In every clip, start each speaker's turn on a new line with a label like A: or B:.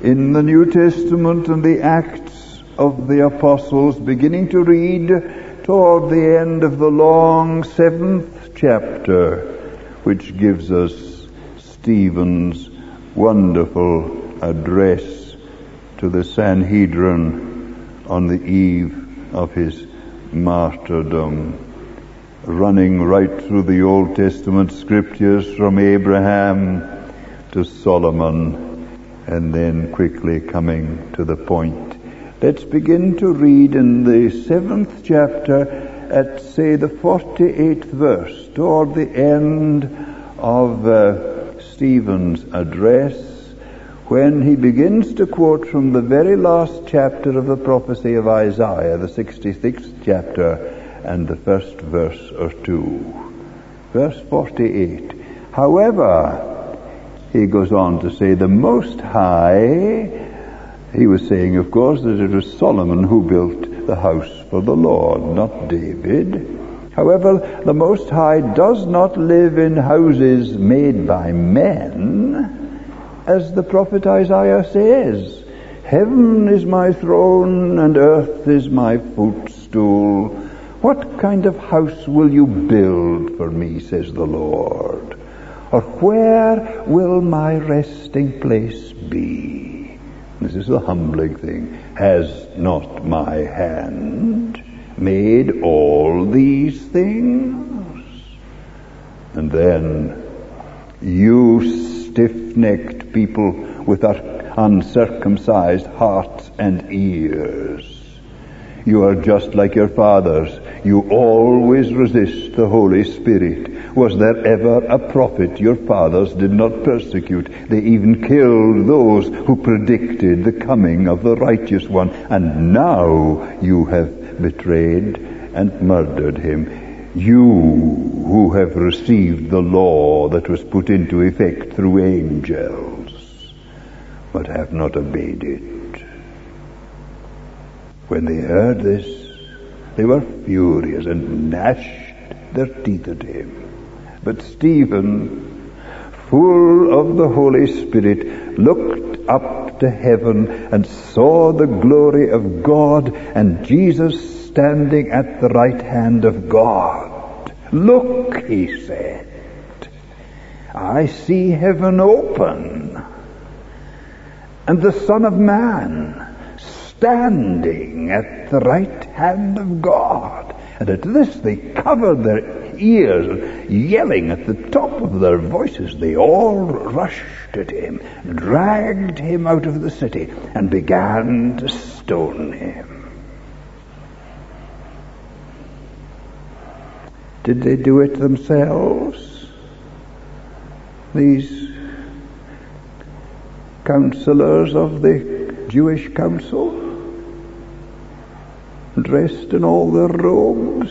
A: in the New Testament and the Acts of the Apostles, beginning to read toward the end of the long 7th chapter, which gives us Stephen's wonderful address to the Sanhedrin on the eve of his martyrdom, running right through the Old Testament scriptures from Abraham to Solomon, and then quickly coming to the point. Let's begin to read in the 7th chapter at, say, the 48th verse, toward the end of Stephen's address, when he begins to quote from the very last chapter of the prophecy of Isaiah, the 66th chapter, and the first verse or two. Verse 48. However, he goes on to say, the Most High, he was saying, of course, that it was Solomon who built the house for the Lord, not David. However, the Most High does not live in houses made by men, as the prophet Isaiah says, heaven is my throne and earth is my footstool. What kind of house will you build for me, says the Lord? Or where will my resting place be? This is the humbling thing. Has not my hand made all these things? And then, you stiff-necked people with uncircumcised hearts and ears, you are just like your fathers. You always resist the Holy Spirit. Was there ever a prophet your fathers did not persecute? They even killed those who predicted the coming of the righteous one. And now you have betrayed and murdered him. You who have received the law that was put into effect through angels, but have not obeyed it. When they heard this, they were furious and gnashed their teeth at him. But Stephen, full of the Holy Spirit, looked up to heaven and saw the glory of God and Jesus standing at the right hand of God. Look, he said, I see heaven open, and the Son of Man standing at the right hand of God. And at this they covered their ears, and yelling at the top of their voices, they all rushed at him, dragged him out of the city, and began to stone him. Did they do it themselves? These counselors of the Jewish council, dressed in all their robes.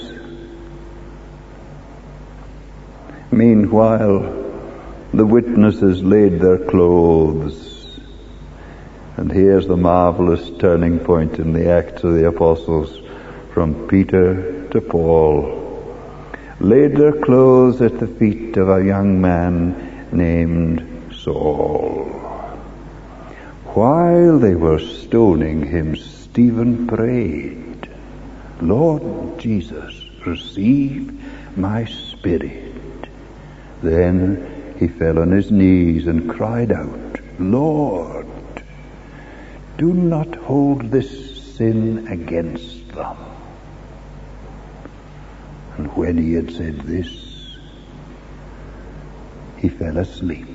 A: Meanwhile, the witnesses laid their clothes. And here's the marvelous turning point in the Acts of the Apostles, from Peter to Paul. Laid their clothes at the feet of a young man named Saul. While they were stoning him, Stephen prayed, Lord Jesus, receive my spirit. Then he fell on his knees and cried out, Lord, do not hold this sin against them. And when he had said this, he fell asleep.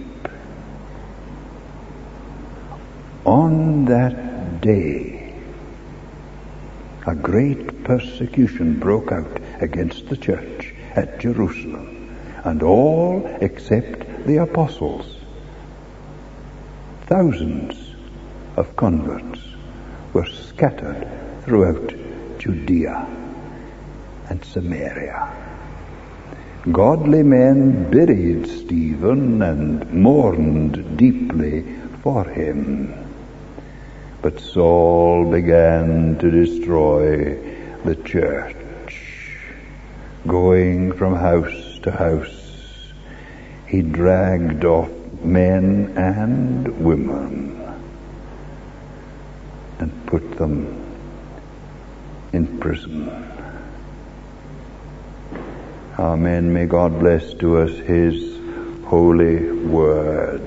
A: On that day, a great persecution broke out against the church at Jerusalem, and all except the apostles. Thousands of converts were scattered throughout Judea and Samaria. Godly men buried Stephen and mourned deeply for him. But Saul began to destroy the church. Going from house to house, he dragged off men and women and put them in prison. Amen. May God bless to us His holy word.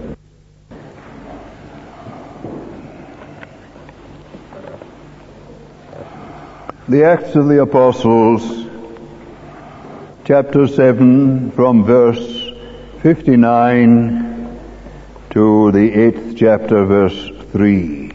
A: The Acts of the Apostles, chapter 7, from verse 59 to the 8th chapter, verse 3.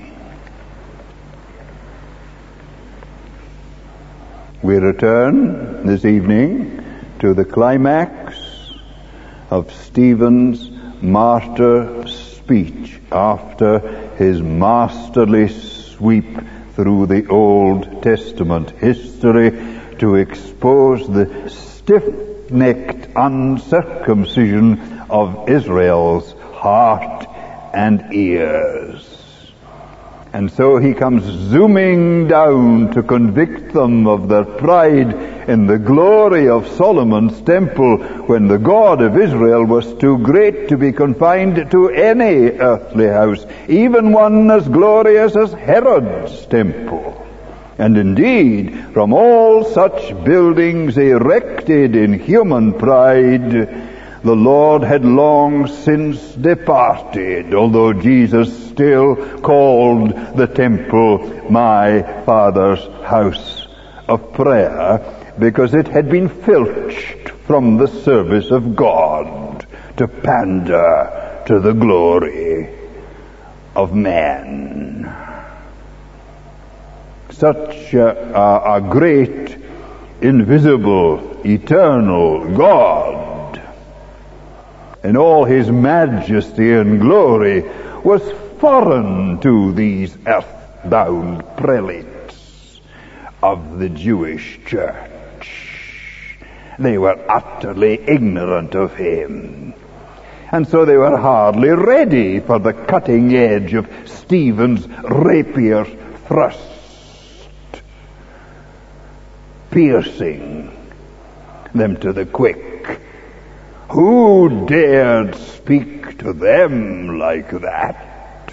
A: We return this evening to the climax of Stephen's martyr speech after his masterly sweep through the Old Testament history to expose the stiff-necked uncircumcision of Israel's heart and ears. And so he comes zooming down to convict them of their pride in the glory of Solomon's temple, when the God of Israel was too great to be confined to any earthly house, even one as glorious as Herod's temple. And indeed, from all such buildings erected in human pride, the Lord had long since departed, although Jesus still called the temple my Father's house of prayer, because it had been filched from the service of God to pander to the glory of man. Such a great, invisible, eternal God, in all his majesty and glory, was foreign to these earthbound prelates of the Jewish church. They were utterly ignorant of him, and so they were hardly ready for the cutting edge of Stephen's rapier thrust, piercing them to the quick. Who dared speak to them like that?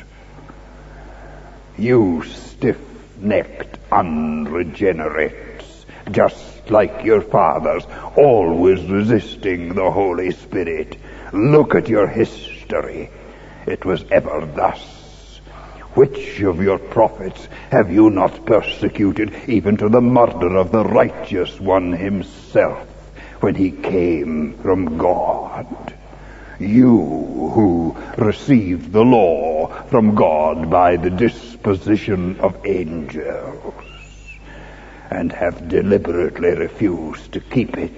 A: You stiff-necked unregenerates, just like your fathers, always resisting the Holy Spirit. Look at your history. It was ever thus. Which of your prophets have you not persecuted, even to the murder of the righteous one himself, when he came from God? You who received the law from God by the disposition of angels, and have deliberately refused to keep it.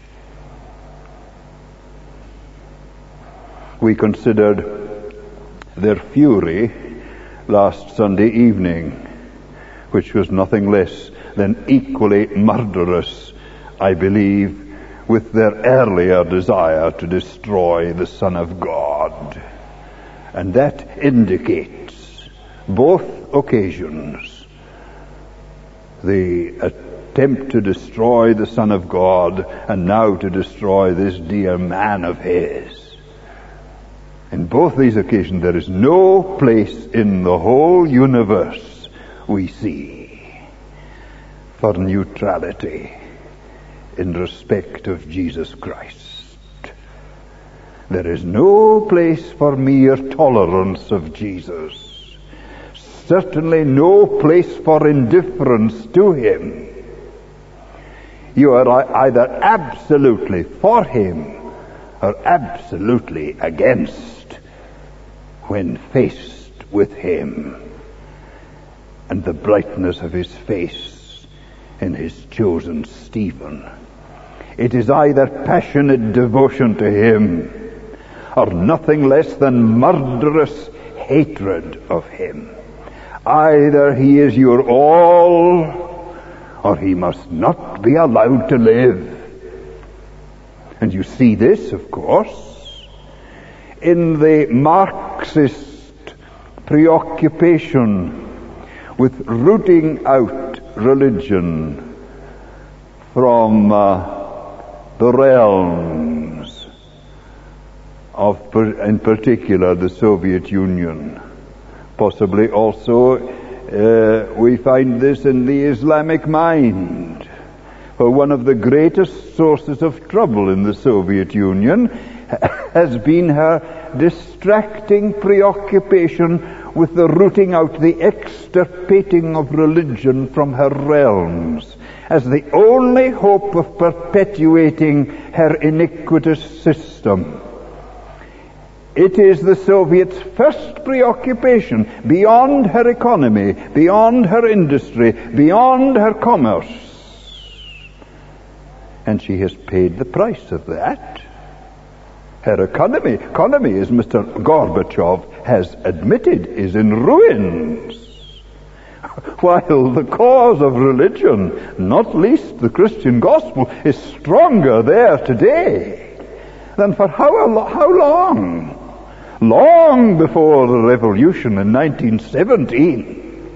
A: We considered their fury last Sunday evening, which was nothing less than equally murderous, I believe, with their earlier desire to destroy the Son of God. And that indicates both occasions, the attempt to destroy the Son of God, and now to destroy this dear man of his. In both these occasions, there is no place in the whole universe, we see, for neutrality in respect of Jesus Christ. There is no place for mere tolerance of Jesus. Certainly no place for indifference to him. You are either absolutely for him or absolutely against when faced with him and the brightness of his face in his chosen Stephen. It is either passionate devotion to him or nothing less than murderous hatred of him. Either he is your all, or he must not be allowed to live. And you see this, of course, in the Marxist preoccupation with rooting out religion from the realms of, in particular, the Soviet Union, possibly also We find this in the Islamic mind. For one of the greatest sources of trouble in the Soviet Union has been her distracting preoccupation with the rooting out, the extirpating of religion from her realms, as the only hope of perpetuating her iniquitous system. It is the Soviets' first preoccupation, beyond her economy, beyond her industry, beyond her commerce. And she has paid the price of that. Her economy, as Mr. Gorbachev has admitted, is in ruins. While the cause of religion, not least the Christian gospel, is stronger there today than for how long? Long before the revolution in 1917.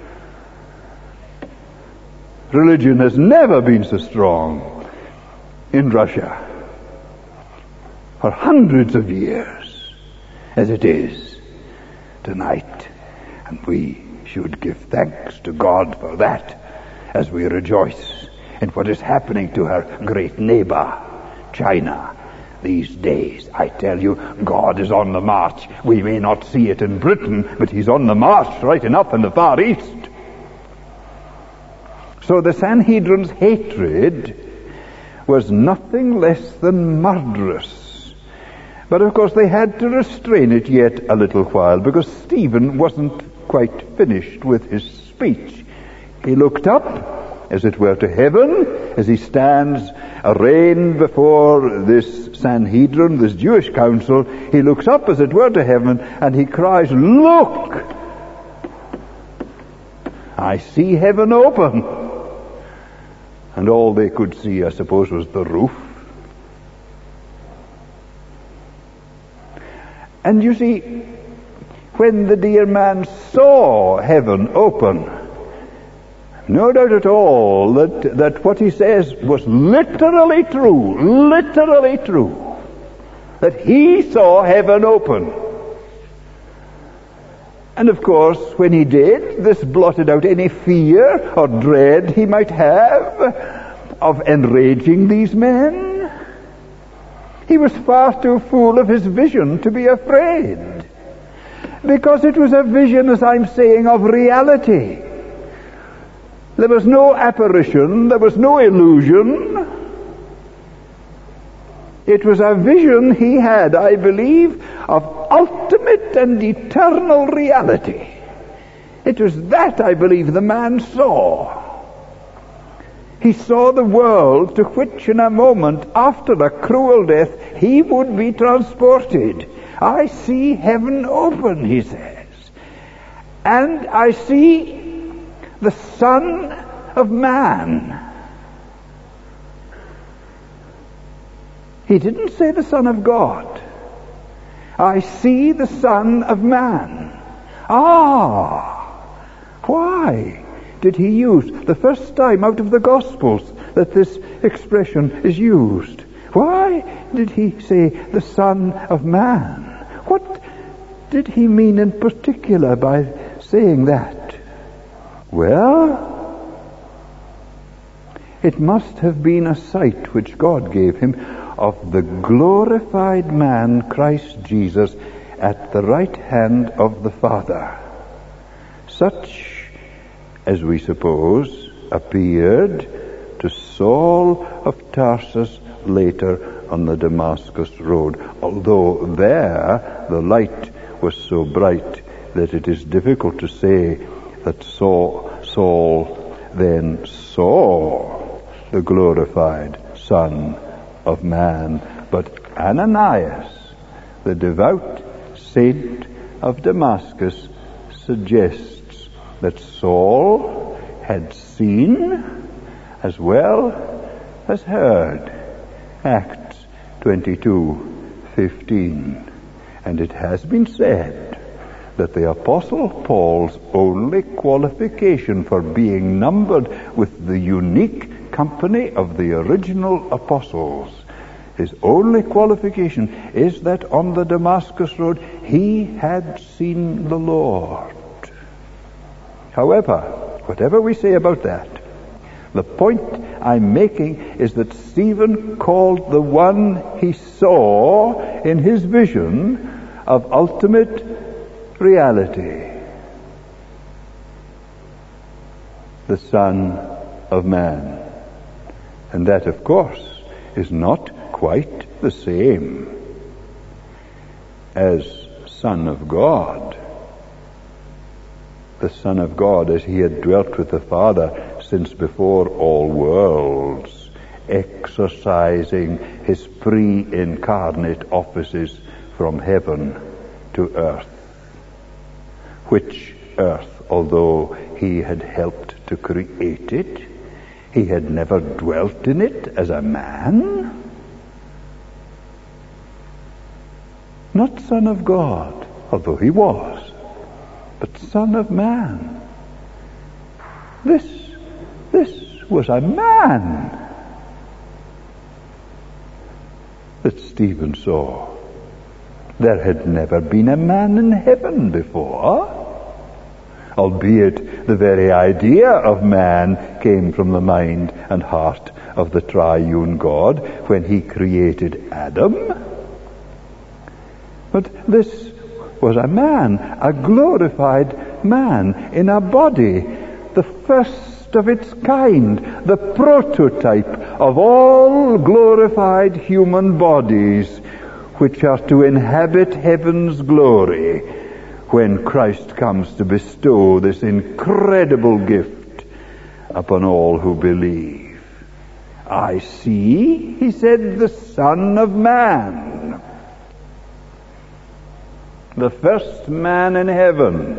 A: Religion has never been so strong in Russia for hundreds of years as it is tonight. And we should give thanks to God for that as we rejoice in what is happening to her great neighbor, China, these days. I tell you, God is on the march. We may not see it in Britain, but he's on the march right enough in the Far East. So the Sanhedrin's hatred was nothing less than murderous. But of course they had to restrain it yet a little while, because Stephen wasn't quite finished with his speech. He looked up, as it were, to heaven, as he stands arraigned before this Sanhedrin, this Jewish council. He looks up, as it were, to heaven, and he cries, "Look! I see heaven open." And all they could see, I suppose, was the roof. And you see, when the dear man saw heaven open, no doubt at all that what he says was literally true, that he saw heaven open. And of course, when he did, this blotted out any fear or dread he might have of enraging these men. He was far too full of his vision to be afraid, because it was a vision, as I'm saying, of reality. There was no apparition, there was no illusion. It was a vision he had, I believe, of ultimate and eternal reality. It was that, I believe, the man saw. He saw the world to which in a moment after a cruel death he would be transported. I see heaven open, he says, and I see the Son of Man. He didn't say the Son of God. I see the Son of Man. Why did he use the first time out of the Gospels that this expression is used? Why did he say the Son of Man? What did he mean in particular by saying that? Well, it must have been a sight which God gave him of the glorified man, Christ Jesus, at the right hand of the Father, such as we suppose appeared to Saul of Tarsus later on the Damascus road, although there the light was so bright that it is difficult to say that Saul then saw the glorified Son of Man. But Ananias, the devout saint of Damascus, suggests that Saul had seen as well as heard. Acts 22:15. And it has been said that the Apostle Paul's only qualification for being numbered with the unique company of the original apostles, his only qualification is that on the Damascus road he had seen the Lord. However, whatever we say about that, the point I'm making is that Stephen called the one he saw in his vision of ultimate reality the Son of Man. And that, of course, is not quite the same as Son of God. The Son of God as he had dwelt with the Father since before all worlds, exercising his pre-incarnate offices from heaven to earth, which earth, although he had helped to create it, he had never dwelt in it as a man. Not Son of God, although he was, but Son of Man. This was a man that Stephen saw. There had never been a man in heaven before, albeit the very idea of man came from the mind and heart of the triune God when he created Adam. But this was a man, a glorified man in a body, the first of its kind, the prototype of all glorified human bodies which are to inhabit heaven's glory when Christ comes to bestow this incredible gift upon all who believe. I see, he said, the Son of Man, the first man in heaven,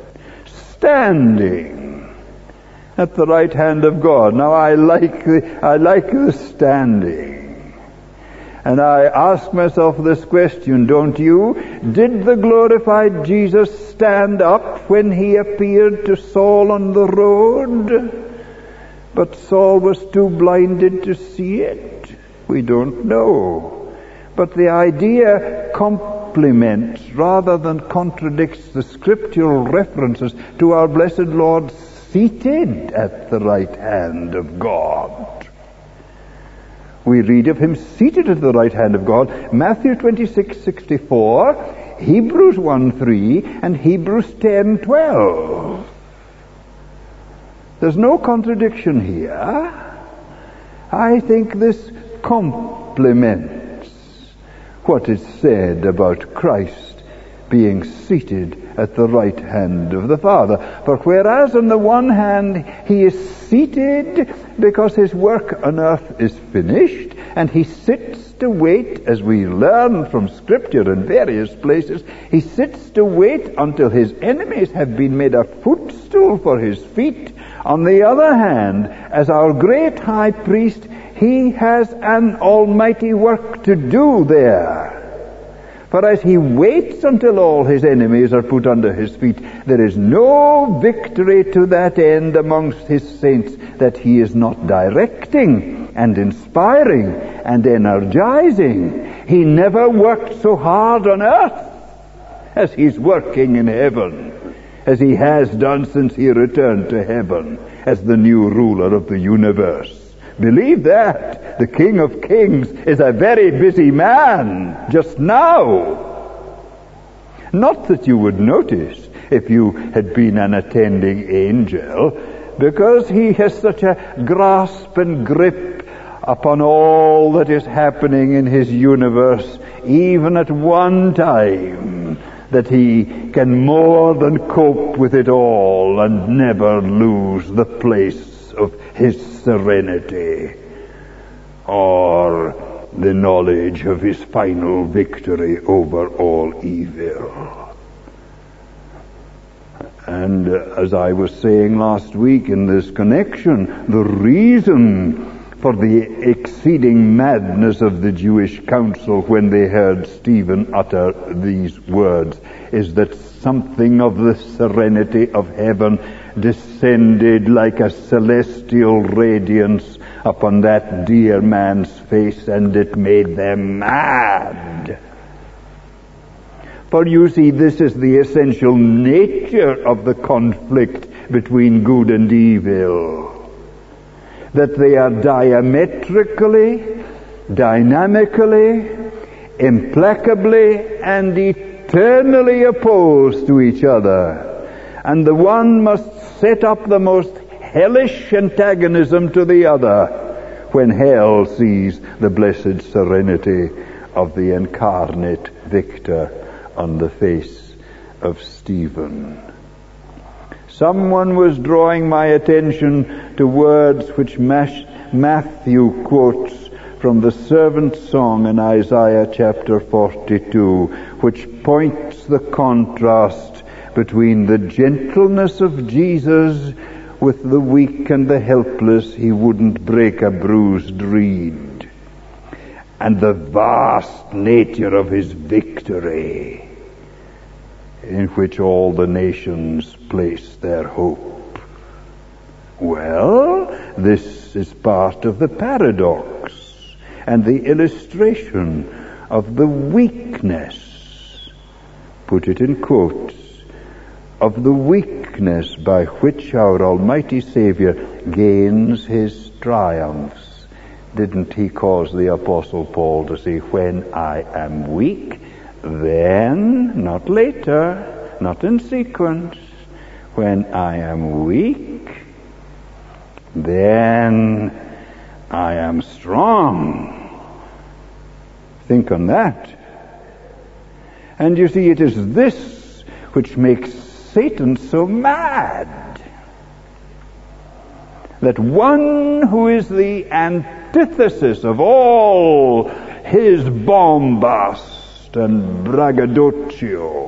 A: standing at the right hand of God. Now I like the standing. And I ask myself this question, don't you? Did the glorified Jesus stand up when he appeared to Saul on the road? But Saul was too blinded to see it. We don't know. But the idea complements rather than contradicts the scriptural references to our blessed Lord seated at the right hand of God. We read of him seated at the right hand of God, Matthew 26:64, Hebrews 1:3, and Hebrews 10:12. There's no contradiction here. I think this complements what is said about Christ being seated at the right hand of the Father. For whereas on the one hand he is seated because his work on earth is finished, and he sits to wait, as we learn from Scripture in various places, he sits to wait until his enemies have been made a footstool for his feet. On the other hand, as our great high priest, he has an almighty work to do there. For as he waits until all his enemies are put under his feet, there is no victory to that end amongst his saints that he is not directing and inspiring and energizing. He never worked so hard on earth as he's working in heaven, as he has done since he returned to heaven as the new ruler of the universe. Believe that. The King of Kings is a very busy man just now. Not that you would notice if you had been an attending angel, because he has such a grasp and grip upon all that is happening in his universe, even at one time, that he can more than cope with it all and never lose the place of his serenity or the knowledge of his final victory over all evil. And as I was saying last week in this connection, the reason for the exceeding madness of the Jewish council when they heard Stephen utter these words is that something of the serenity of heaven descended like a celestial radiance upon that dear man's face, and it made them mad. For you see, this is the essential nature of the conflict between good and evil. That they are diametrically, dynamically, implacably, and eternally opposed to each other. And the one must set up the most hellish antagonism to the other when hell sees the blessed serenity of the incarnate victor on the face of Stephen. Someone was drawing my attention to words which Matthew quotes from the servant's song in Isaiah chapter 42, which points the contrast between the gentleness of Jesus with the weak and the helpless. He wouldn't break a bruised reed. And the vast nature of his victory, in which all the nations place their hope. Well, this is part of the paradox and the illustration of the weakness, put it in quotes, of the weakness by which our Almighty Savior gains his triumphs. Didn't he cause the Apostle Paul to say, when I am weak, then, not later, not in sequence, when I am weak, then I am strong. Think on that. And you see, it is this which makes Satan so mad. That one who is the antithesis of all his bombast and braggadocio,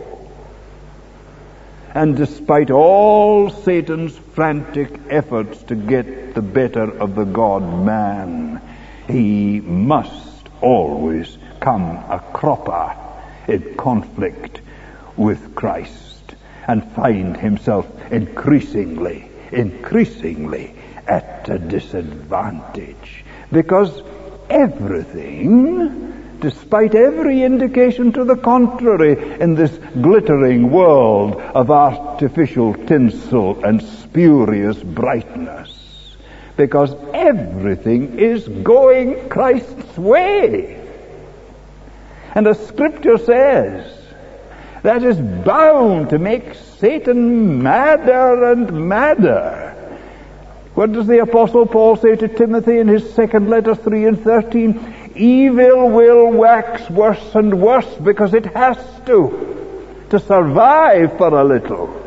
A: and despite all Satan's frantic efforts to get the better of the God-man, he must always come a cropper in conflict with Christ, and find himself increasingly at a disadvantage. Because everything, despite every indication to the contrary in this glittering world of artificial tinsel and spurious brightness, because everything is going Christ's way. And as Scripture says, that is bound to make Satan madder and madder. What does the Apostle Paul say to Timothy in his second letter, 3 and 13? Evil will wax worse and worse because it has to survive for a little.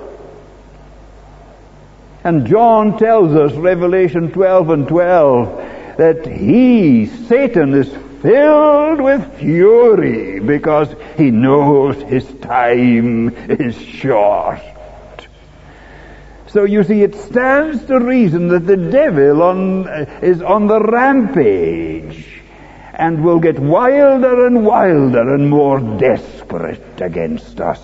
A: And John tells us, Revelation 12 and 12, that Satan is filled with fury because he knows his time is short. So you see, it stands to reason that the devil is on the rampage and will get wilder and wilder and more desperate against us.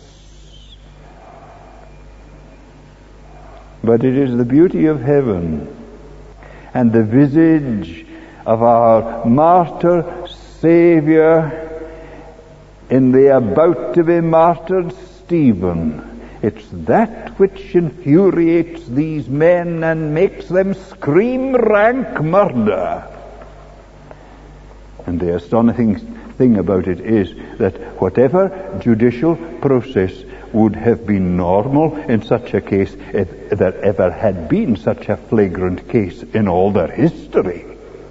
A: But it is the beauty of heaven and the visage of our martyr Savior in the about to be martyred Stephen. It's that which infuriates these men and makes them scream rank murder. And the astonishing thing about it is that whatever judicial process would have been normal in such a case, if there ever had been such a flagrant case in all their history,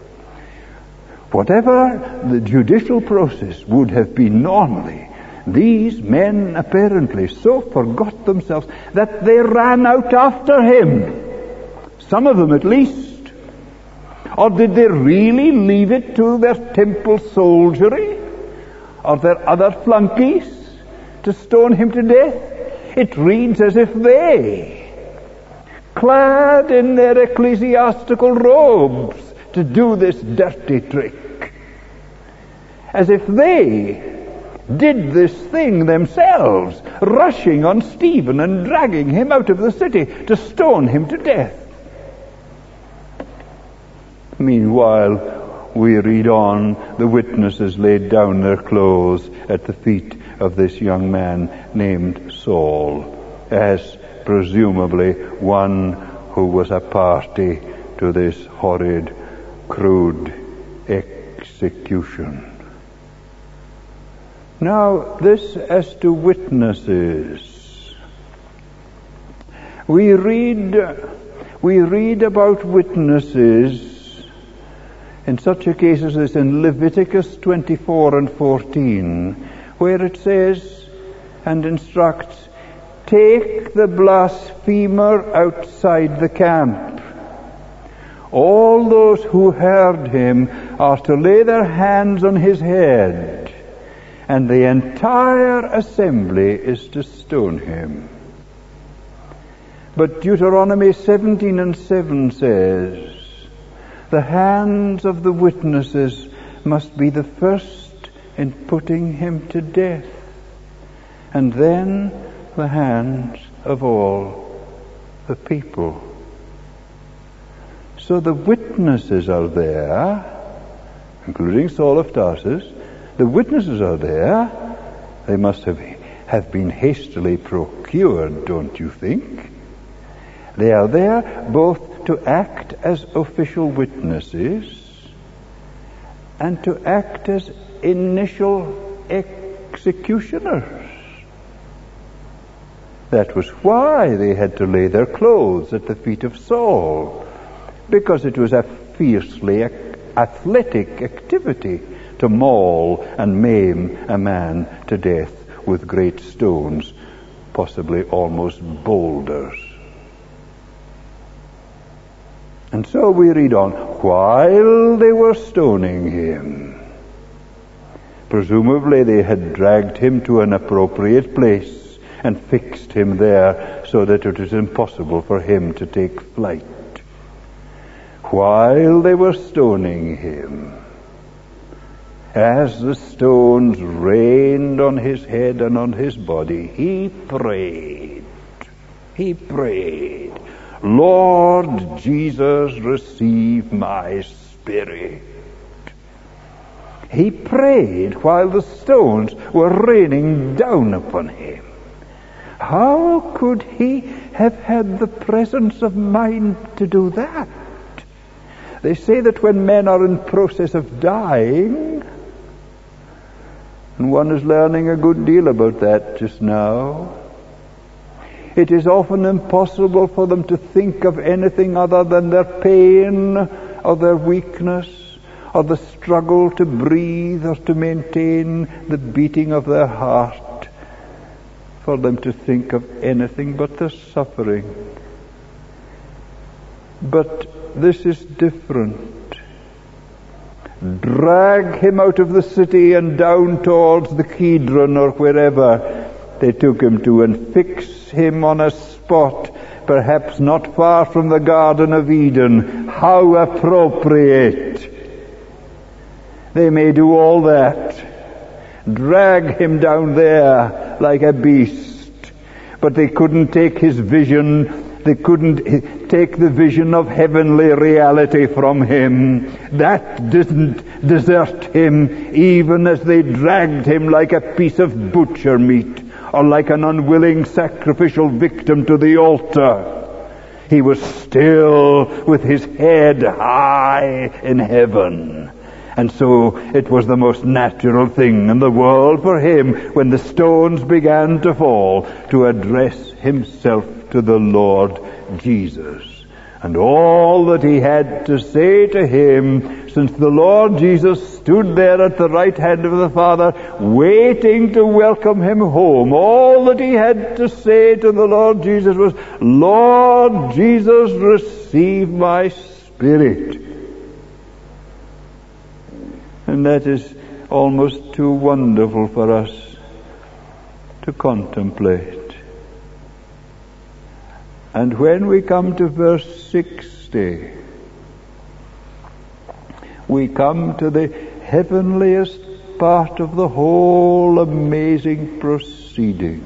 A: whatever the judicial process would have been normally, these men apparently so forgot themselves that they ran out after him. Some of them at least. Or did they really leave it to their temple soldiery or their other flunkies to stone him to death? It reads as if they, clad in their ecclesiastical robes to do this dirty trick, as if they did this thing themselves, rushing on Stephen and dragging him out of the city to stone him to death. Meanwhile, we read on, the witnesses laid down their clothes at the feet of this young man named Saul as presumably one who was a party to this horrid, crude execution. Now, this as to witnesses. We read about witnesses in such a case as this in Leviticus 24 and 14, where it says and instructs, "Take the blasphemer outside the camp. All those who heard him are to lay their hands on his head, and the entire assembly is to stone him." But Deuteronomy 17 and 7 says, the hands of the witnesses must be the first in putting him to death, and then the hands of all the people. So the witnesses are there, including Saul of Tarsus. The witnesses are there. They must have been hastily procured, don't you think? They are there both to act as official witnesses and to act as initial executioners. That was why they had to lay their clothes at the feet of Saul, because it was a fiercely athletic activity to maul and maim a man to death with great stones, possibly almost boulders. And so we read on, while they were stoning him, presumably they had dragged him to an appropriate place and fixed him there so that it was impossible for him to take flight. While they were stoning him, as the stones rained on his head and on his body, he prayed. He prayed, "Lord Jesus, receive my spirit." He prayed while the stones were raining down upon him. How could he have had the presence of mind to do that? They say that when men are in process of dying, and one is learning a good deal about that just now, it is often impossible for them to think of anything other than their pain or their weakness or the struggle to breathe or to maintain the beating of their heart, for them to think of anything but their suffering. But this is different. Drag him out of the city and down towards the Kidron or wherever they took him to, and fix him on a spot perhaps not far from the Garden of Eden. How appropriate! They may do all that. Drag him down there like a beast. But they couldn't take his vision. They couldn't take the vision of heavenly reality from him. That didn't desert him, even as they dragged him like a piece of butcher meat, or like an unwilling sacrificial victim to the altar. He was still with his head high in heaven. And so it was the most natural thing in the world for him, when the stones began to fall, to address himself to the Lord Jesus. And all that he had to say to him, since the Lord Jesus stood there at the right hand of the Father, waiting to welcome him home, all that he had to say to the Lord Jesus was, "Lord Jesus, receive my spirit." And that is almost too wonderful for us to contemplate. And when we come to verse 60, we come to the heavenliest part of the whole amazing proceeding.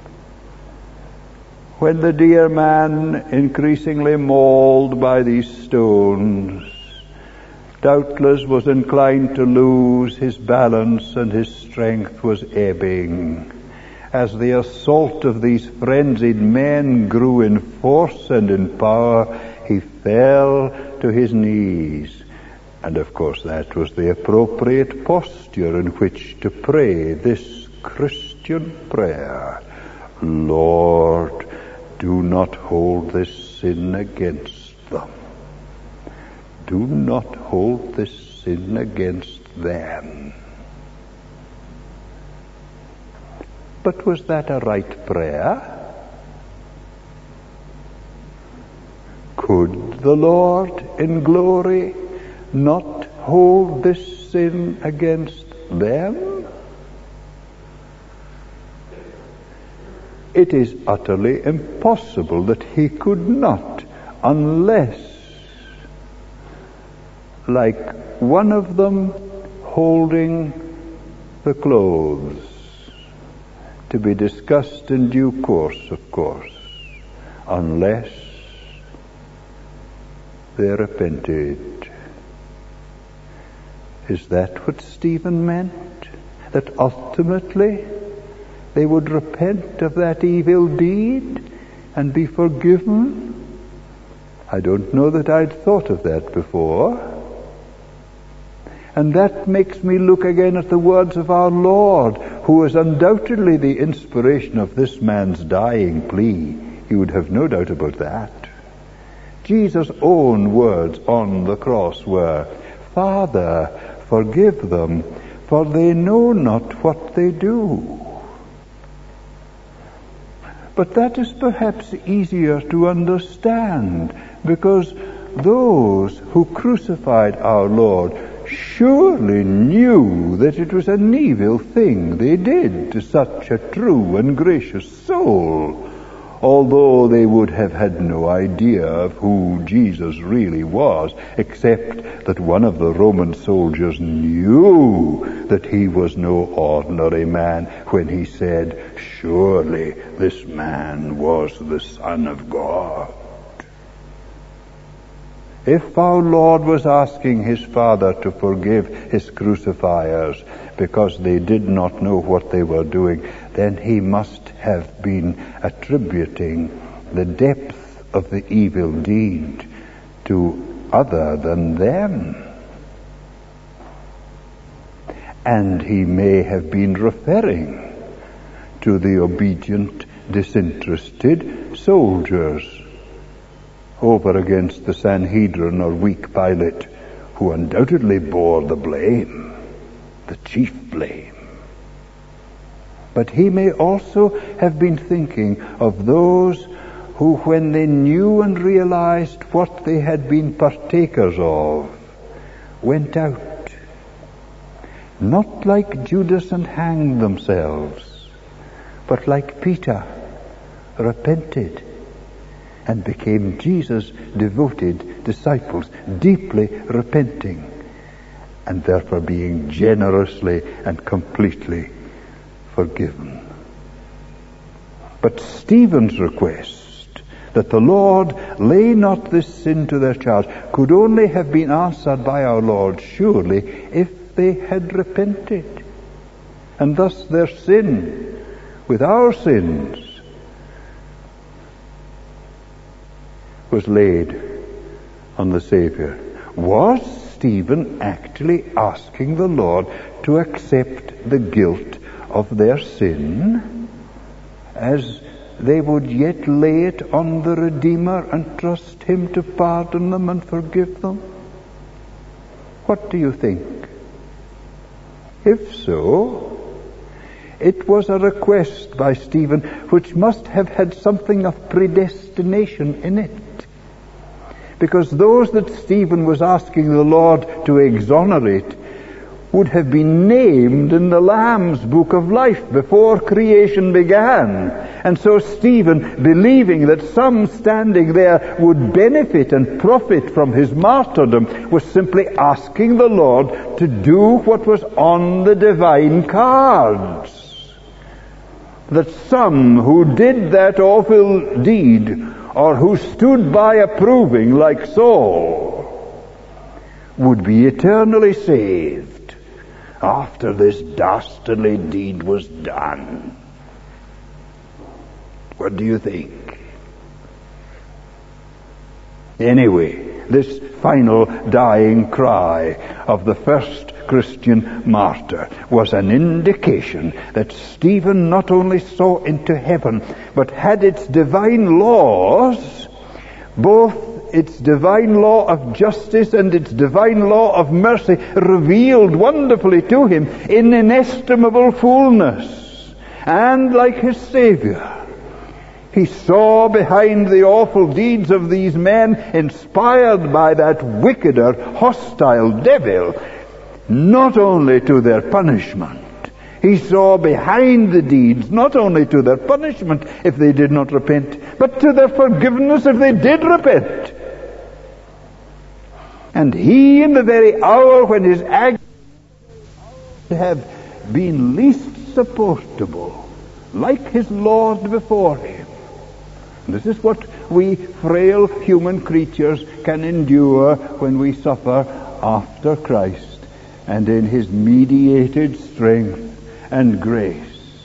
A: When the dear man, increasingly mauled by these stones, doubtless was inclined to lose his balance, and his strength was ebbing. As the assault of these frenzied men grew in force and in power, he fell to his knees. And of course that was the appropriate posture in which to pray this Christian prayer. Lord, do not hold this sin against them. Do not hold this sin against them. But was that a right prayer? Could the Lord in glory not hold this sin against them? It is utterly impossible that he could not, unless, like one of them holding the clothes, to be discussed in due course, of course, unless they repented. Is that what Stephen meant? That ultimately they would repent of that evil deed and be forgiven? I don't know that I'd thought of that before. And that makes me look again at the words of our Lord, who is undoubtedly the inspiration of this man's dying plea. You would have no doubt about that. Jesus' own words on the cross were, Father, forgive them, for they know not what they do. But that is perhaps easier to understand, because those who crucified our Lord surely knew that it was an evil thing they did to such a true and gracious soul, although they would have had no idea of who Jesus really was, except that one of the Roman soldiers knew that he was no ordinary man when he said, surely this man was the Son of God. If our Lord was asking his Father to forgive his crucifiers because they did not know what they were doing, then he must have been attributing the depth of the evil deed to other than them. And he may have been referring to the obedient, disinterested soldiers over against the Sanhedrin or weak Pilate, who undoubtedly bore the blame, the chief blame. But he may also have been thinking of those who, when they knew and realized what they had been partakers of, went out, not like Judas and hanged themselves, but like Peter, repented and became Jesus' devoted disciples, deeply repenting, and therefore being generously and completely forgiven. But Stephen's request that the Lord lay not this sin to their charge could only have been answered by our Lord, surely, if they had repented. And thus their sin, with our sins, was laid on the Savior. Was Stephen actually asking the Lord to accept the guilt of their sin, as they would yet lay it on the Redeemer and trust him to pardon them and forgive them? What do you think? If so, it was a request by Stephen which must have had something of predestination in it. Because those that Stephen was asking the Lord to exonerate would have been named in the Lamb's book of life before creation began. And so Stephen, believing that some standing there would benefit and profit from his martyrdom, was simply asking the Lord to do what was on the divine cards. That some who did that awful deed, or who stood by approving like Saul, would be eternally saved after this dastardly deed was done. What do you think? Anyway, this final dying cry of the first Christian martyr was an indication that Stephen not only saw into heaven, but had its divine laws, both its divine law of justice and its divine law of mercy, revealed wonderfully to him in inestimable fullness. And like his Savior, he saw behind the awful deeds of these men, inspired by that wickeder, hostile devil, not only to their punishment. He saw behind the deeds not only to their punishment if they did not repent, but to their forgiveness if they did repent. And he, in the very hour when his agony have been least supportable, like his Lord before him. This is what we frail human creatures can endure when we suffer after Christ and in his mediated strength and grace.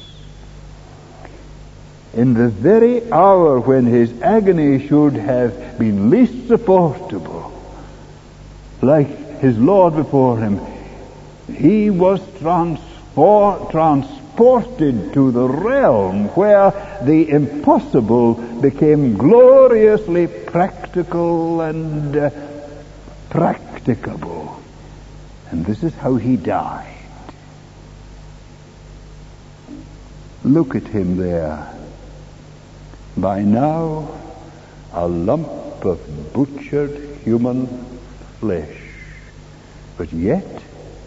A: In the very hour when his agony should have been least supportable, like his Lord before him, he was transported to the realm where the impossible became gloriously practical and practicable. And this is how he died. Look at him there. By now, a lump of butchered human flesh, but yet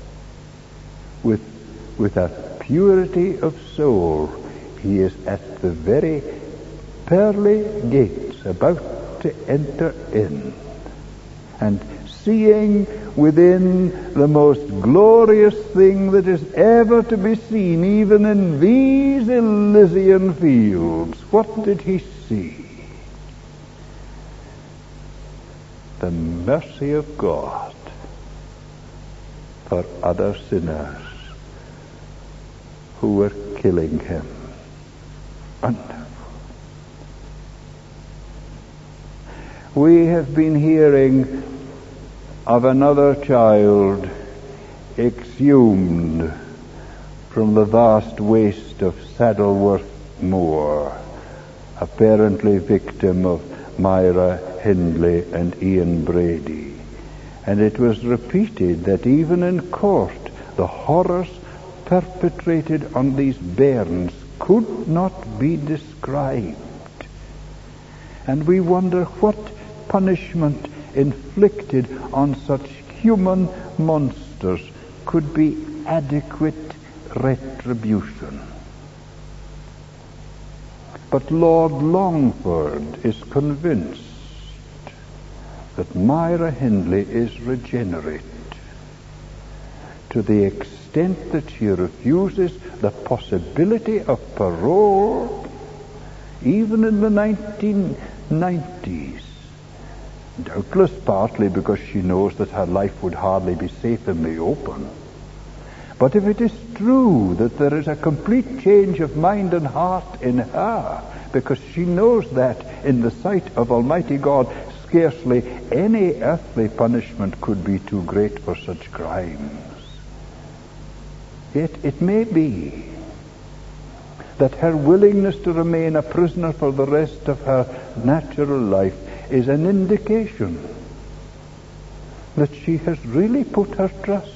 A: with a purity of soul, he is at the very pearly gates, about to enter in, and seeing within the most glorious thing that is ever to be seen, even in these Elysian fields. What did he see? The mercy of God for other sinners who were killing him. Wonderful. We have been hearing of another child exhumed from the vast waste of Saddleworth Moor, apparently victim of Myra Hindley and Ian Brady. And it was repeated that even in court the horrors perpetrated on these bairns could not be described. And we wonder what punishment inflicted on such human monsters could be adequate retribution. But Lord Longford is convinced that Myra Hindley is regenerate to the extent that she refuses the possibility of parole even in the 1990s. Doubtless partly because she knows that her life would hardly be safe in the open. But if it is true that there is a complete change of mind and heart in her, because she knows that in the sight of Almighty God scarcely any earthly punishment could be too great for such crimes, yet it may be that her willingness to remain a prisoner for the rest of her natural life is an indication that she has really put her trust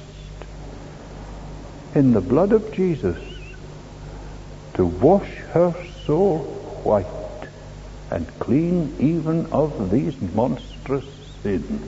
A: in the blood of Jesus to wash her soul white and clean even of these monstrous sins.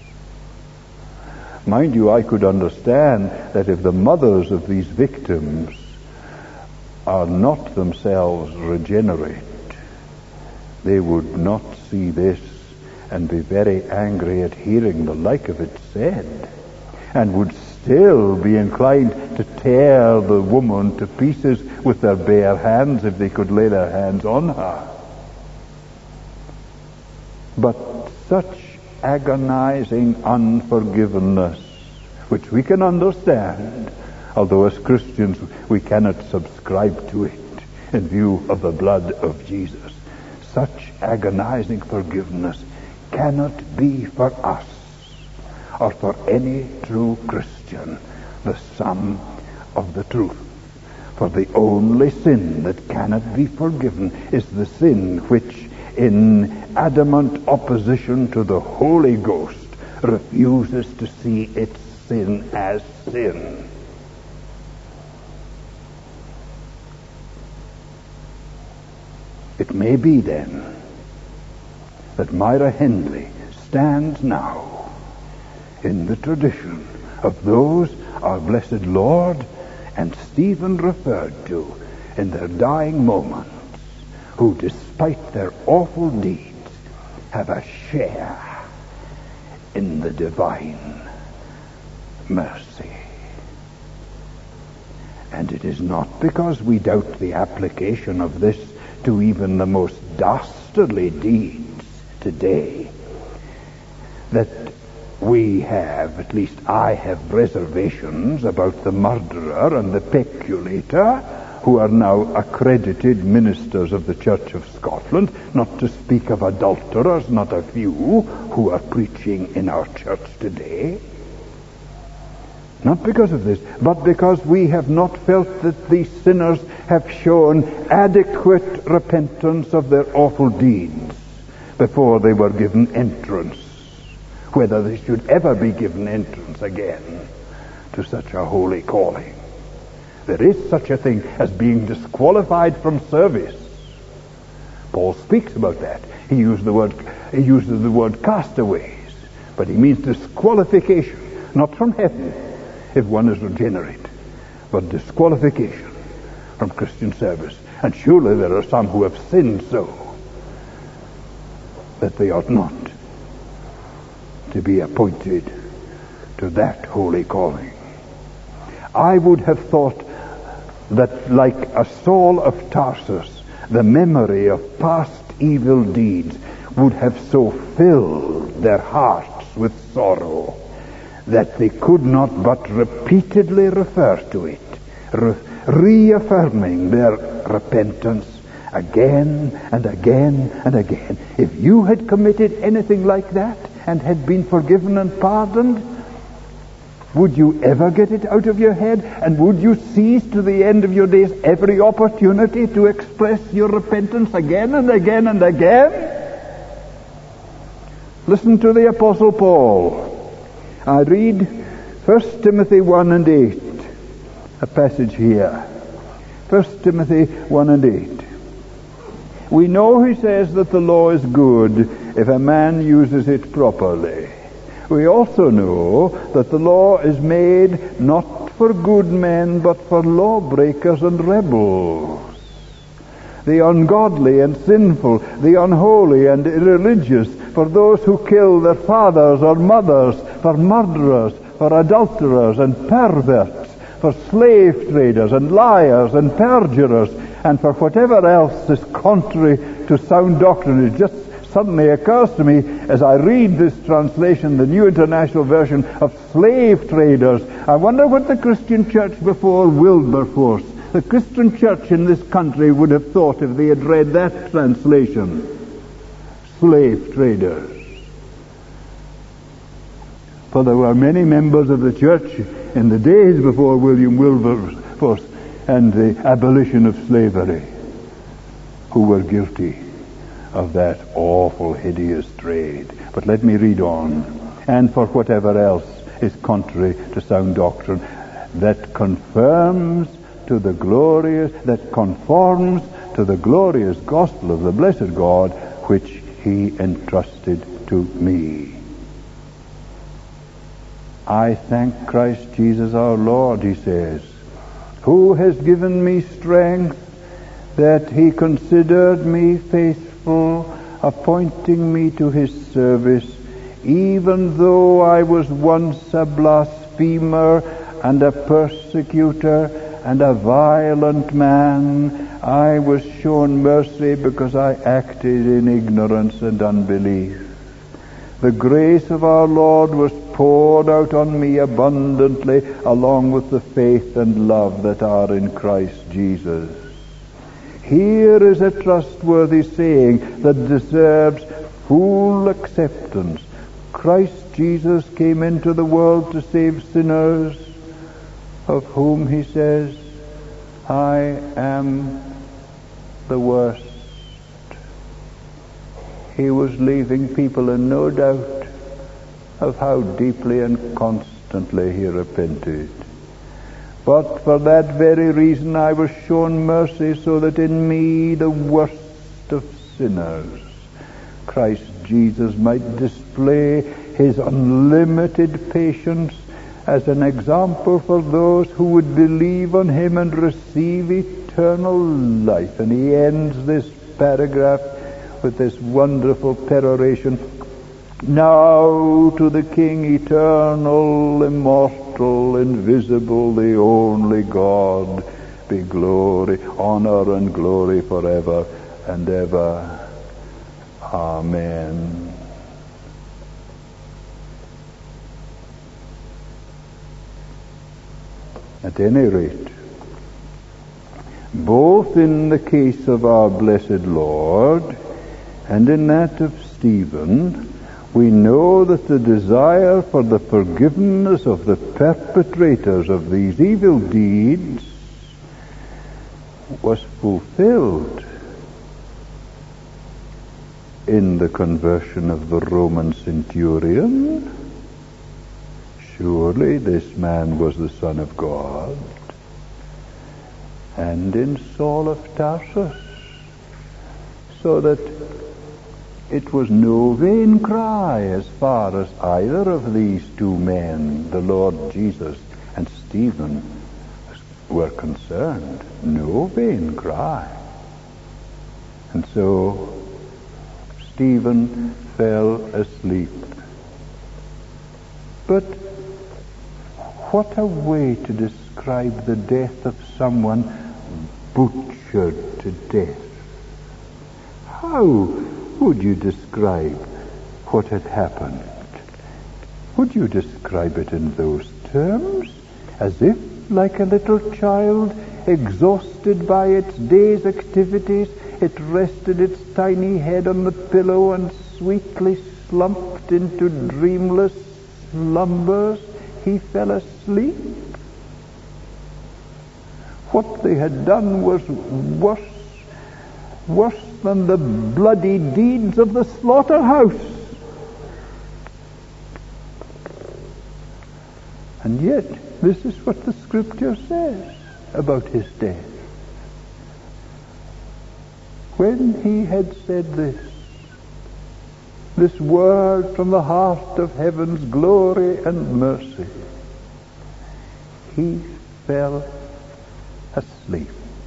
A: Mind you, I could understand that if the mothers of these victims are not themselves regenerate, they would not see this and be very angry at hearing the like of it said, and would still be inclined to tear the woman to pieces with their bare hands if they could lay their hands on her. But such agonizing unforgiveness, which we can understand, although as Christians we cannot subscribe to it in view of the blood of Jesus. Such agonizing forgiveness cannot be for us or for any true Christian the sum of the truth. For the only sin that cannot be forgiven is the sin which, in adamant opposition to the Holy Ghost, refuses to see its sin as sin. It may be then that Myra Hindley stands now in the tradition of those our blessed Lord and Stephen referred to in their dying moments, who, despite their awful deeds, have a share in the divine mercy. And it is not because we doubt the application of this to even the most dastardly deeds today that we have, at least I have, reservations about the murderer and the peculator, who are now accredited ministers of the Church of Scotland, not to speak of adulterers, not a few, who are preaching in our church today. Not because of this, but because we have not felt that these sinners have shown adequate repentance of their awful deeds before they were given entrance, whether they should ever be given entrance again to such a holy calling. There is such a thing as being disqualified from service. Paul speaks about that. He uses the word castaways, but he means disqualification, not from heaven if one is regenerate, but disqualification from Christian service. And surely there are some who have sinned so that they ought not to be appointed to that holy calling. I would have thought that, like a Saul of Tarsus, the memory of past evil deeds would have so filled their hearts with sorrow that they could not but repeatedly refer to it, reaffirming their repentance again and again and again. If you had committed anything like that and had been forgiven and pardoned, would you ever get it out of your head? And would you seize to the end of your days every opportunity to express your repentance again and again and again? Listen to the Apostle Paul. I read 1 Timothy 1 and 8, a passage here. 1 Timothy 1 and 8. We know, he says, that the law is good if a man uses it properly. We also know that the law is made not for good men, but for lawbreakers and rebels, the ungodly and sinful, the unholy and irreligious, for those who kill their fathers or mothers, for murderers, for adulterers and perverts, for slave traders and liars and perjurers, and for whatever else is contrary to sound doctrine. It just suddenly occurs to me as I read this translation, the New International Version, of slave traders. I wonder what the Christian church before Wilberforce, the Christian church in this country, would have thought if they had read that translation. Slave traders. For there were many members of the church in the days before William Wilberforce and the abolition of slavery who were guilty of that awful, hideous trade. But let me read on. And for whatever else is contrary to sound doctrine, that conforms to the glorious gospel of the blessed God, which he entrusted to me. I thank Christ Jesus our Lord, he says, who has given me strength, that he considered me faithful, appointing me to his service, even though I was once a blasphemer and a persecutor and a violent man. I was shown mercy because I acted in ignorance and unbelief. The grace of our Lord was poured out on me abundantly, along with the faith and love that are in Christ Jesus. Here is a trustworthy saying that deserves full acceptance. Christ Jesus came into the world to save sinners, of whom he says, I am the worst. He was leaving people in no doubt of how deeply and constantly he repented. But for that very reason I was shown mercy, so that in me, the worst of sinners, Christ Jesus might display his unlimited patience as an example for those who would believe on him and receive eternal life. And he ends this paragraph with this wonderful peroration. Now to the King eternal, immortal, invisible, the only God, be glory, honor, and glory forever and ever. Amen. At any rate, both in the case of our blessed Lord and in that of Stephen, we know that the desire for the forgiveness of the perpetrators of these evil deeds was fulfilled in the conversion of the Roman centurion. Surely this man was the Son of God. And in Saul of Tarsus, so that it was no vain cry as far as either of these two men, the Lord Jesus and Stephen, were concerned. No vain cry. And so Stephen fell asleep. But what a way to describe the death of someone butchered to death. How would you describe what had happened? Would you describe it in those terms? As if, like a little child, exhausted by its day's activities, it rested its tiny head on the pillow and sweetly slumped into dreamless slumbers, he fell asleep? What they had done was worse than the bloody deeds of the slaughterhouse. And yet, this is what the Scripture says about his death. When he had said this word from the heart of heaven's glory and mercy, he fell asleep.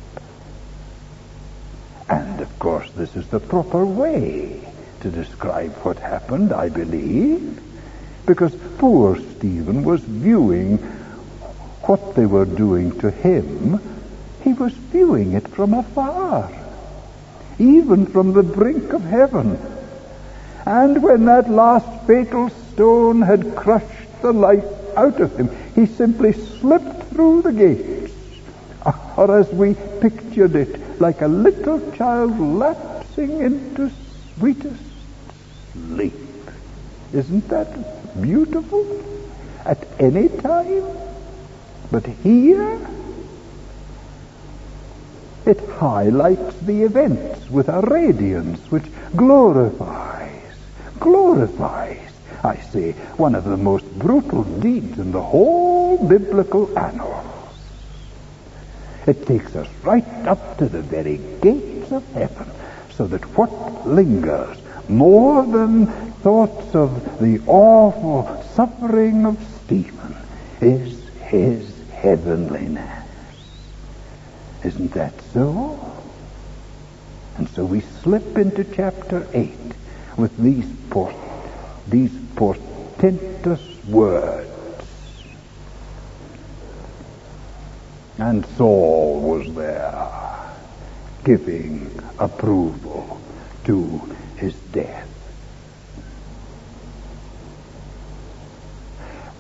A: And of course this is the proper way to describe what happened, I believe, because poor Stephen was viewing what they were doing to him. He was viewing it from afar, even from the brink of heaven. And when that last fatal stone had crushed the life out of him, he simply slipped through the gates, or as we pictured it, like a little child lapsing into sweetest sleep. Isn't that beautiful? At any time. But here, it highlights the events with a radiance which glorifies, I say, one of the most brutal deeds in the whole biblical annals. It takes us right up to the very gates of heaven, so that what lingers more than thoughts of the awful suffering of Stephen is his heavenliness. Isn't that so? And so we slip into chapter 8 with these portentous words. And Saul was there, giving approval to his death.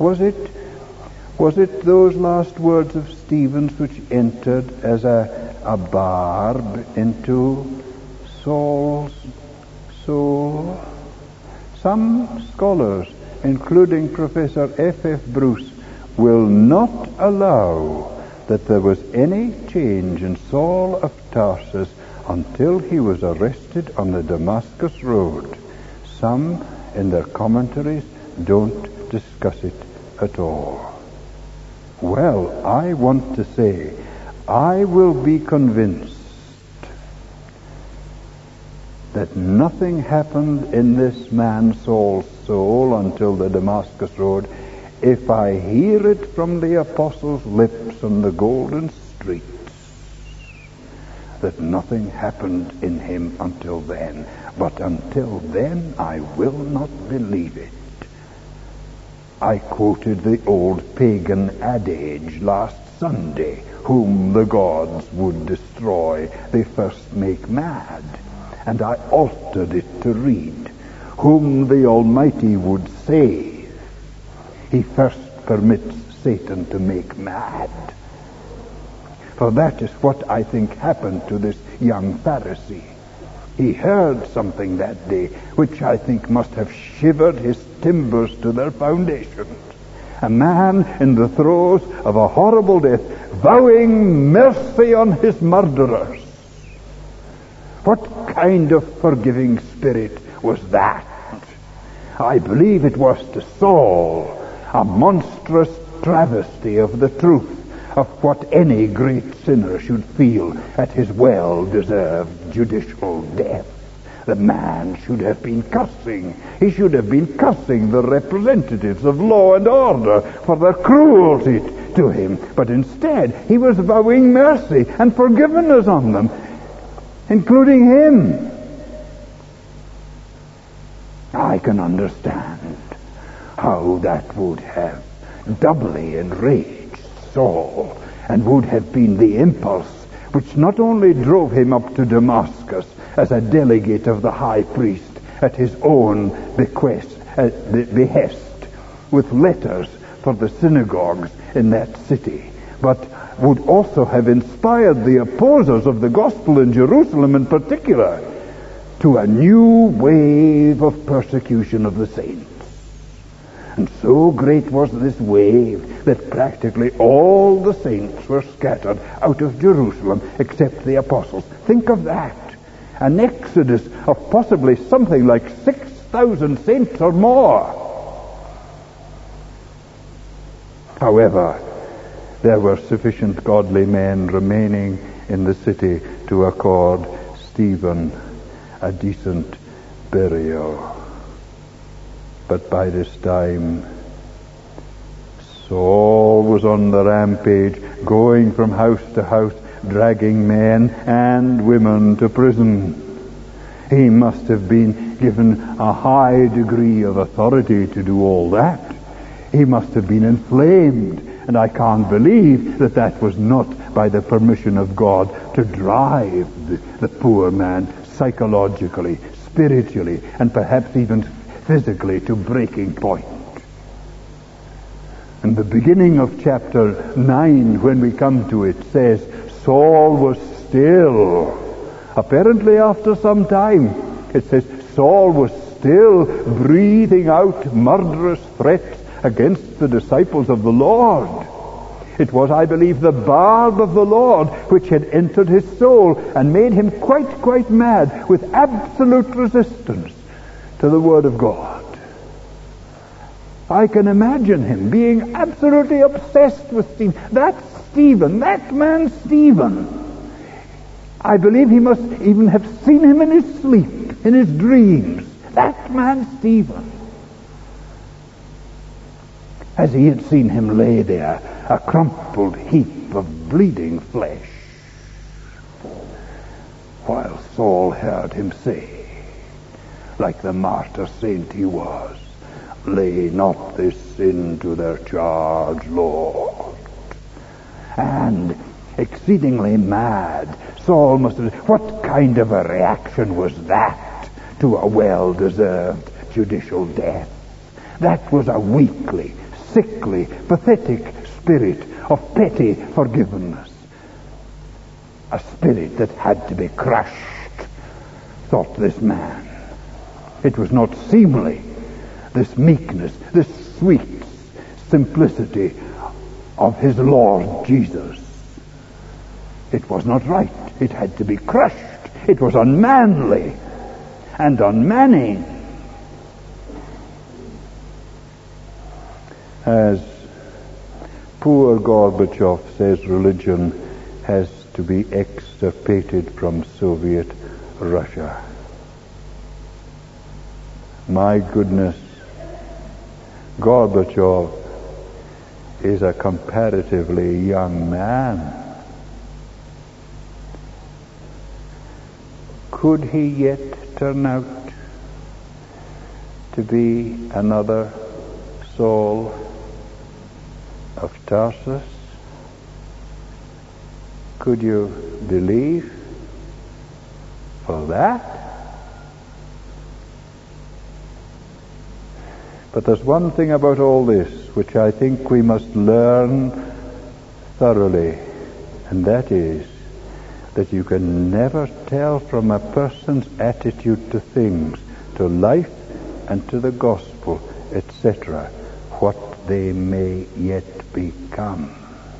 A: Was it those last words of Stephen's which entered as a barb into Saul's soul? Some scholars, including Professor F.F. Bruce, will not allow that there was any change in Saul of Tarsus until he was arrested on the Damascus road. Some, in their commentaries, don't discuss it at all. Well, I want to say, I will be convinced that nothing happened in this man Saul's soul until the Damascus road if I hear it from the apostles' lips on the golden streets that nothing happened in him until then. But until then, I will not believe it. I quoted the old pagan adage last Sunday, whom the gods would destroy, they first make mad. And I altered it to read, whom the Almighty would save, he first permits Satan to make mad. For that is what I think happened to this young Pharisee. He heard something that day which I think must have shivered his timbers to their foundations. A man in the throes of a horrible death, vowing mercy on his murderers. What kind of forgiving spirit was that? I believe it was to Saul a monstrous travesty of the truth of what any great sinner should feel at his well-deserved judicial death. The man should have been cursing. He should have been cursing the representatives of law and order for their cruelty to him. But instead, he was vowing mercy and forgiveness on them, including him. I can understand how that would have doubly enraged Saul, and would have been the impulse which not only drove him up to Damascus as a delegate of the high priest at his own behest, with letters for the synagogues in that city, but would also have inspired the opposers of the gospel in Jerusalem in particular to a new wave of persecution of the saints. And so great was this wave that practically all the saints were scattered out of Jerusalem except the apostles. Think of that. An exodus of possibly something like 6,000 saints or more. However, there were sufficient godly men remaining in the city to accord Stephen a decent burial. But by this time, Saul was on the rampage, going from house to house, dragging men and women to prison. He must have been given a high degree of authority to do all that. He must have been inflamed, and I can't believe that that was not by the permission of God to drive the poor man psychologically, spiritually, and perhaps even physically to breaking point. And the beginning of chapter 9, when we come to it, says, Saul was still. Apparently after some time, it says, Saul was still breathing out murderous threats against the disciples of the Lord. It was, I believe, the barb of the Lord which had entered his soul and made him quite mad with absolute resistance to the Word of God. I can imagine him being absolutely obsessed with Stephen. That man Stephen. I believe he must even have seen him in his sleep, in his dreams. That man Stephen. As he had seen him lay there, a crumpled heap of bleeding flesh, while Saul heard him say, like the martyr saint he was, lay not this sin to their charge, Lord. And exceedingly mad, Saul must have said, what kind of a reaction was that to a well-deserved judicial death? That was a weakly, sickly, pathetic spirit of petty forgiveness. A spirit that had to be crushed, thought this man. It was not seemly, this meekness, this sweet simplicity of his Lord Jesus. It was not right. It had to be crushed. It was unmanly and unmanning. As poor Gorbachev says, religion has to be extirpated from Soviet Russia. My goodness, Gorbachev is a comparatively young man. Could he yet turn out to be another Saul of Tarsus? Could you believe for that? But there's one thing about all this which I think we must learn thoroughly, and that is that you can never tell from a person's attitude to things, to life and to the gospel, etc., what they may yet become.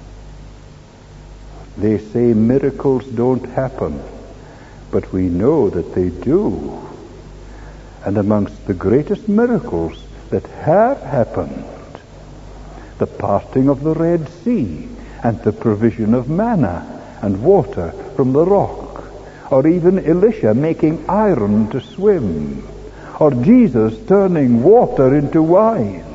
A: They say miracles don't happen, but we know that they do. And amongst the greatest miracles that have happened, the parting of the Red Sea and the provision of manna and water from the rock, or even Elisha making iron to swim, or Jesus turning water into wine.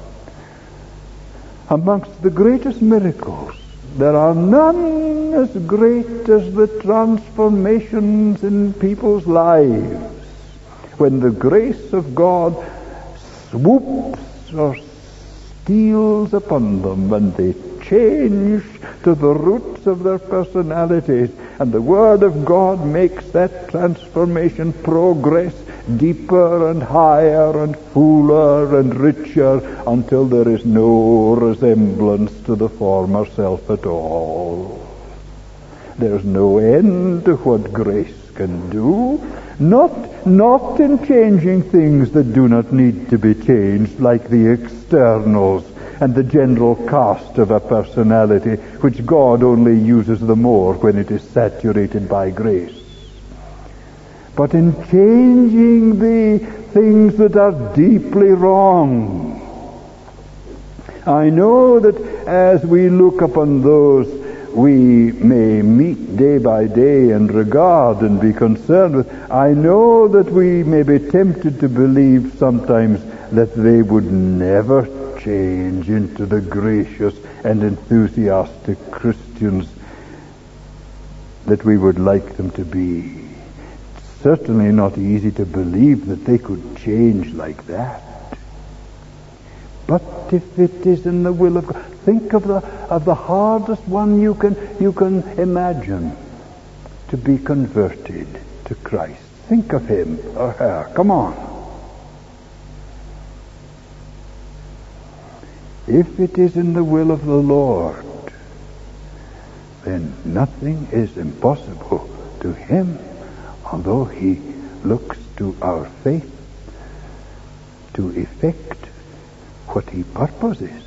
A: Amongst the greatest miracles, there are none as great as the transformations in people's lives when the grace of God swoops or steals upon them and they change to the roots of their personalities, and the Word of God makes that transformation progress deeper and higher and fuller and richer until there is no resemblance to the former self at all. There's no end to what grace can do. Not in changing things that do not need to be changed, like the externals and the general cast of a personality, which God only uses the more when it is saturated by grace. But in changing the things that are deeply wrong. I know that as we look upon those we may meet day by day and regard and be concerned with, I know that we may be tempted to believe sometimes that they would never change into the gracious and enthusiastic Christians that we would like them to be. It's certainly not easy to believe that they could change like that. But if it is in the will of God, think of the hardest one you can imagine to be converted to Christ. Think of him or her. Come on. If it is in the will of the Lord, then nothing is impossible to him, although he looks to our faith to effect what he purposes.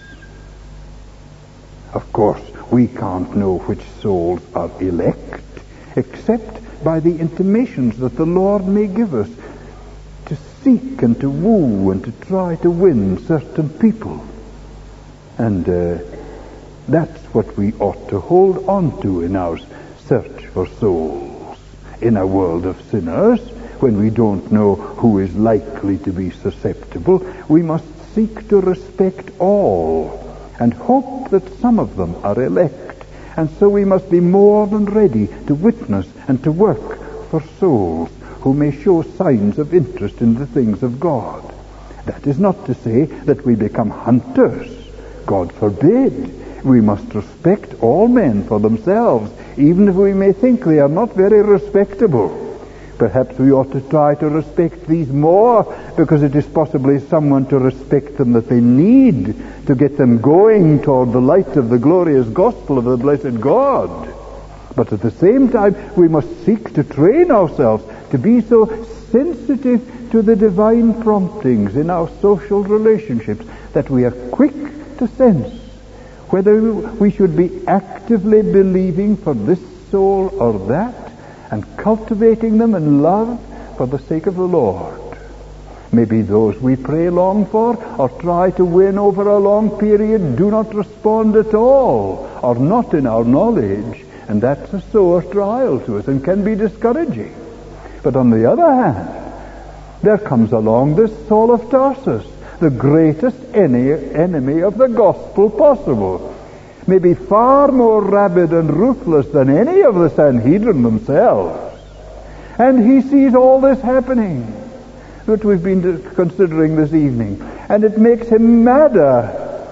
A: Of course, we can't know which souls are elect except by the intimations that the Lord may give us to seek and to woo and to try to win certain people. And that's what we ought to hold on to in our search for souls. In a world of sinners, when we don't know who is likely to be susceptible, we must seek to respect all and hope that some of them are elect. And so we must be more than ready to witness and to work for souls who may show signs of interest in the things of God. That is not to say that we become hunters. God forbid. We must respect all men for themselves, even if we may think they are not very respectable. Perhaps we ought to try to respect these more because it is possibly someone to respect them that they need to get them going toward the light of the glorious gospel of the blessed God. But at the same time, we must seek to train ourselves to be so sensitive to the divine promptings in our social relationships that we are quick to sense whether we should be actively believing for this soul or that, and cultivating them in love for the sake of the Lord. Maybe those we pray long for or try to win over a long period do not respond at all, or not in our knowledge, and that's a sore trial to us and can be discouraging. But on the other hand, there comes along this Saul of Tarsus, the greatest enemy of the gospel possible, maybe far more rabid and ruthless than any of the Sanhedrin themselves. And he sees all this happening that we've been considering this evening, and it makes him madder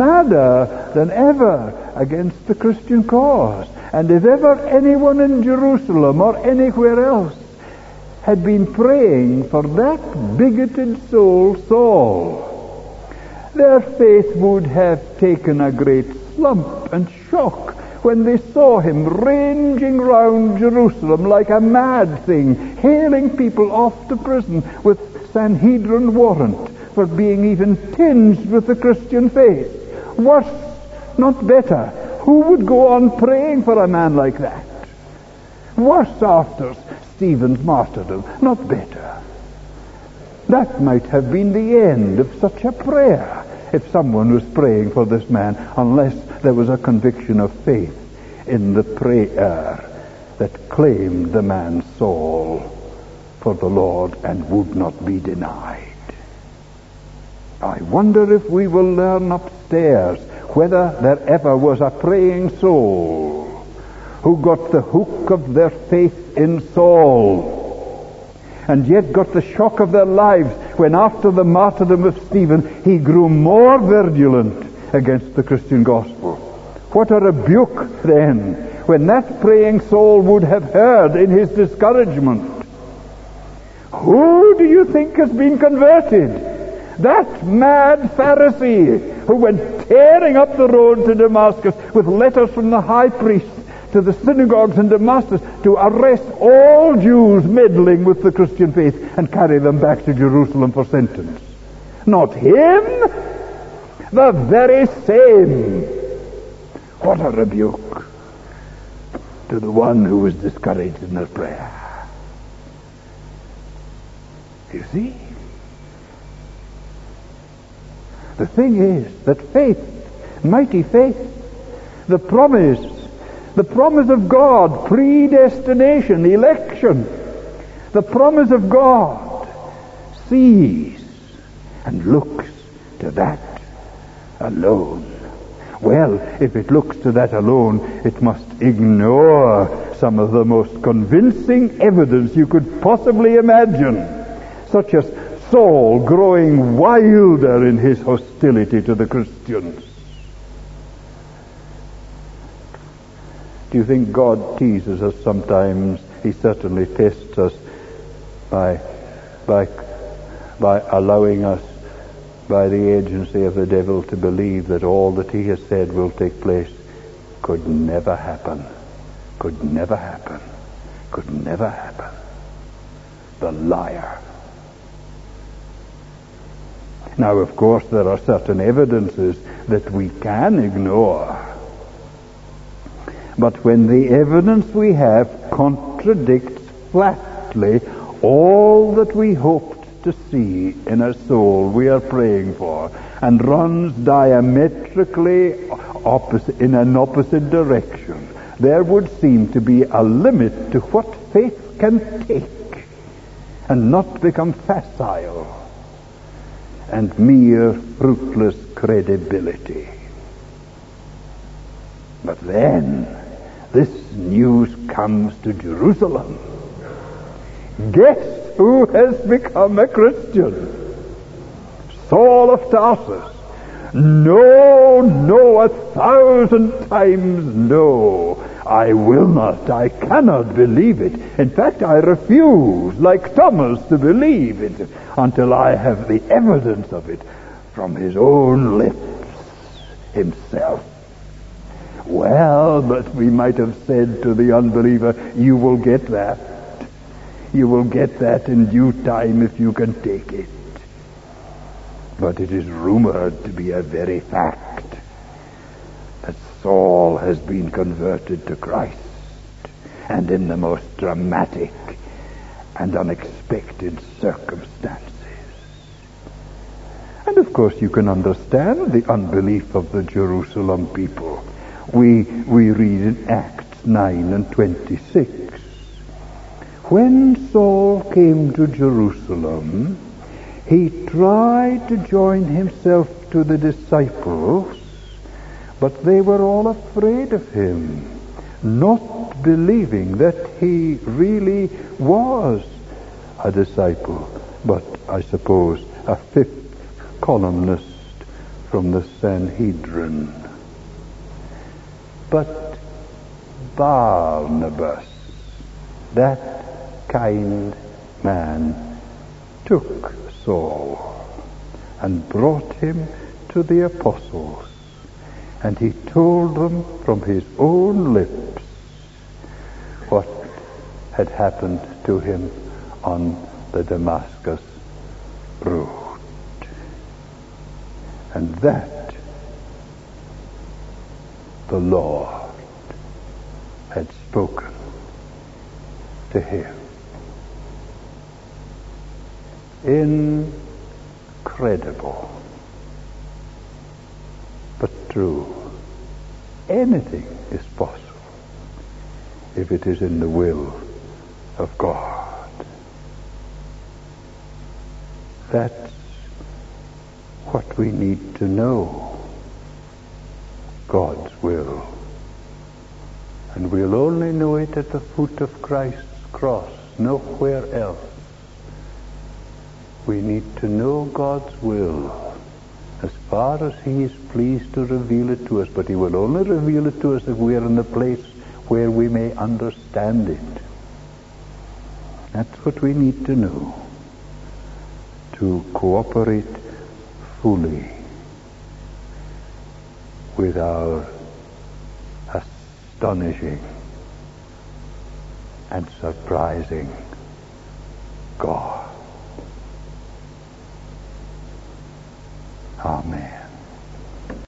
A: than ever against the Christian cause. And if ever anyone in Jerusalem or anywhere else had been praying for that bigoted soul, Saul, their faith would have taken a great slump and shock when they saw him ranging round Jerusalem like a mad thing, hailing people off to prison with Sanhedrin warrant for being even tinged with the Christian faith. Worse, not better. Who would go on praying for a man like that? Worse after Stephen's martyrdom, not better. That might have been the end of such a prayer if someone was praying for this man, unless there was a conviction of faith in the prayer that claimed the man Saul for the Lord and would not be denied. I wonder if we will learn upstairs whether there ever was a praying soul who got the hook of their faith in Saul, and yet got the shock of their lives when, after the martyrdom of Stephen, he grew more virulent against the Christian gospel. What a rebuke then, when that praying soul would have heard in his discouragement. Who do you think has been converted? That mad Pharisee who went tearing up the road to Damascus with letters from the high priest to the synagogues in Damascus to arrest all Jews meddling with the Christian faith and carry them back to Jerusalem for sentence. Not him, the very same. What a rebuke to the one who was discouraged in their prayer. You see? The thing is that faith, mighty faith, the promise of God, predestination, election, the promise of God sees and looks to that alone. Well, if it looks to that alone, it must ignore some of the most convincing evidence you could possibly imagine, such as Saul growing wilder in his hostility to the Christians. Do you think God teases us sometimes? He certainly tests us by allowing us, by the agency of the devil, to believe that all that he has said will take place. Could never happen. Could never happen. Could never happen. The liar. Now, of course, there are certain evidences that we can ignore. But when the evidence we have contradicts flatly all that we hoped to see in a soul we are praying for, and runs diametrically in an opposite direction, there would seem to be a limit to what faith can take and not become facile and mere fruitless credibility. But then this news comes to Jerusalem. Guess who has become a Christian? Saul of Tarsus, No, no, 1,000 times no. I will not, I cannot believe it. In fact, I refuse, like Thomas, to believe it until I have the evidence of it from his own lips himself. Well, but we might have said to the unbeliever, you will get that. You will get that in due time if you can take it. But it is rumored to be a very fact that Saul has been converted to Christ, and in the most dramatic and unexpected circumstances. And of course you can understand the unbelief of the Jerusalem people. We read in Acts 9 and 26. When Saul came to Jerusalem, he tried to join himself to the disciples, but they were all afraid of him, not believing that he really was a disciple, but I suppose a fifth columnist from the Sanhedrin. But Barnabas, that kind man, took Saul and brought him to the apostles, and he told them from his own lips what had happened to him on the Damascus road. And that the Lord had spoken to him. Incredible, but true. Anything is possible if it is in the will of God. That's what we need to know. God's will. And we'll only know it at the foot of Christ's cross, nowhere else. We need to know God's will as far as He is pleased to reveal it to us, but He will only reveal it to us if we are in a place where we may understand it. That's what we need to know to cooperate fully with our astonishing and surprising God.